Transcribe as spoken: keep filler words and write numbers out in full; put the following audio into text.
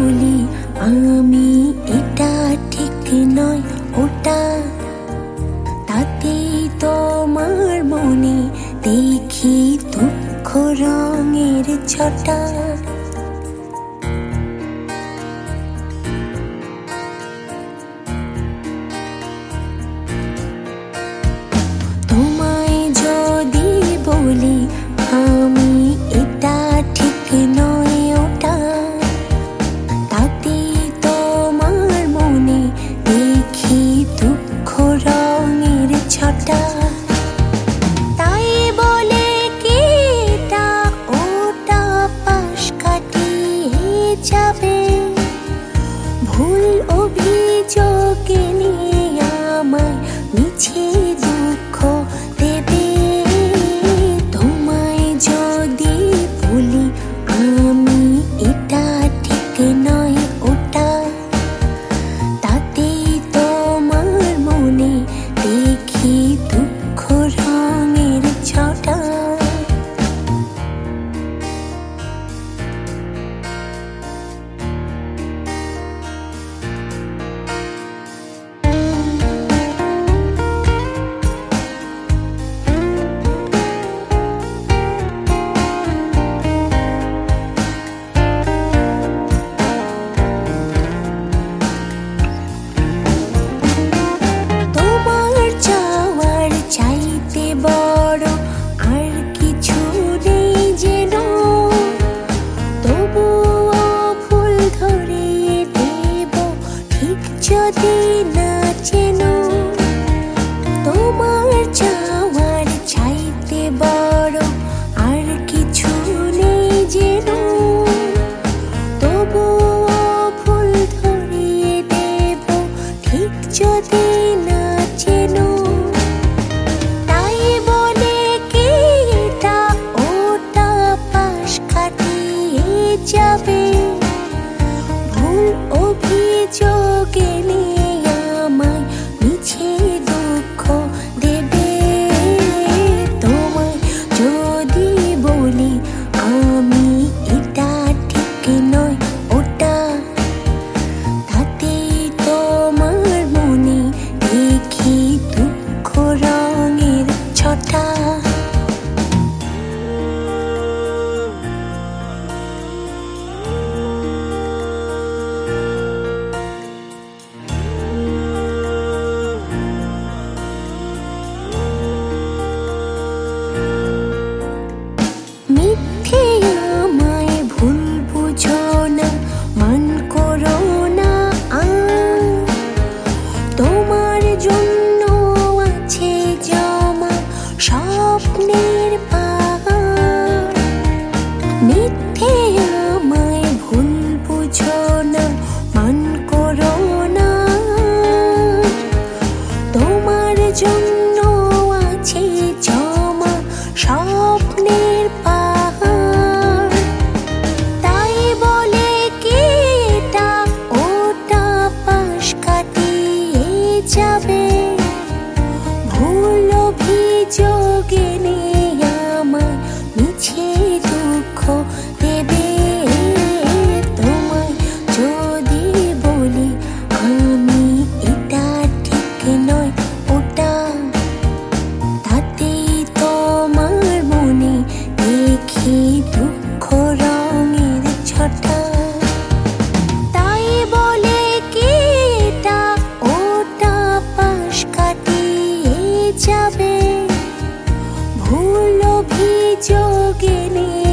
বলি আমি এটা ঠিক নয় ওটা, তাতেই তোমার মনে দেখি দুঃখ রঙের ছটা। তোমায় যদি বলি আমি এটা ঠিক নয় ওটা, তাতেই তোমার মনে দেখি দুঃখ রঙের ছটা। তাই বলে কি এটা ওটা পাশ কাটিয়ে যাবে, ভুল অভিযোগে নিয়ে আমায় মিছে দুঃখ দেবে। তোমায় যদি বলি আমি এটা ঠিক নয় ওটা, তাতেই তোমার মনে দেখি দুঃখ রঙের ছটা। চাইতে বড় আর কিছু নেই যেন, তবুও ফুল ধরিয়ে দেব ঠিক যদি না চেন। তোমার চাওয়ার চাইতে বড় আর কিছু নেই যেন, তবুও ফুল ধরিয়ে দেব ঠিক যদি না চেন। যাবে ভুল অভিযোগে নিয়ে আমায় মিছে দুঃখ দেবে। তোমায় যদি বলি আমি এটা ঠিক নয় ওটা, তাতেই তোমার মনে দেখি দুঃখ রঙের ছটা। মিথ্যে আমায় ভুল বুঝো না, মান করো না আর, তোমার জন্য আছে জমা স্বপ্নের পাহাড়। মিথ্যে আমায় ভুল বুঝো না, মান করো না, তোমার জন্য আছে জমা স্বপ্নের পাহাড়। তাই বলে কি এটা ওটা পাশ কাটিয়ে যাবে, ভুল অভিযোগে নিয়ে আমায় মিছে দুঃখ দেবে। তোমায় যদি বলি আমি এটা ঠিক নয় ওটা, তাতেই তোমার মনে দেখি দুঃখ রঙের ছটা। তাই বলে কি এটা ওটা পাশ কাটিয়ে যাবে, ভুল অভিযোগে নিয়ে